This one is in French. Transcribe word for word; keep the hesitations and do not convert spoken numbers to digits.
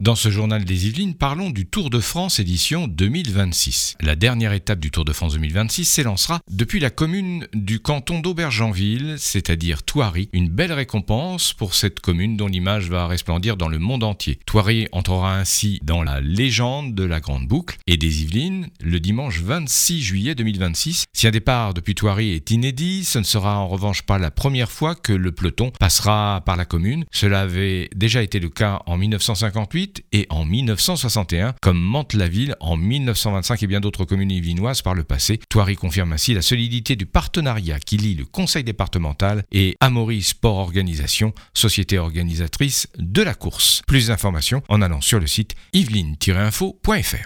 Dans ce journal des Yvelines, parlons du Tour de France édition deux mille vingt-six. La dernière étape du Tour de France deux mille vingt-six s'élancera depuis la commune du canton d'Aubergenville, c'est-à-dire Thoiry. Une belle récompense pour cette commune dont l'image va resplendir dans le monde entier. Thoiry entrera ainsi dans la légende de la Grande Boucle et des Yvelines le dimanche vingt-six juillet deux mille vingt-six. Si un départ depuis Thoiry est inédit, ce ne sera en revanche pas la première fois que le peloton passera par la commune. Cela avait déjà été le cas en mille neuf cent cinquante-huit et en mille neuf cent soixante et un, comme Mantes-la-Ville en mille neuf cent vingt-cinq et bien d'autres communes yvelinoises par le passé. Thoiry confirme ainsi la solidité du partenariat qui lie le conseil départemental et Amaury Sport Organisation, société organisatrice de la course. Plus d'informations en allant sur le site yveline tiret info point f r.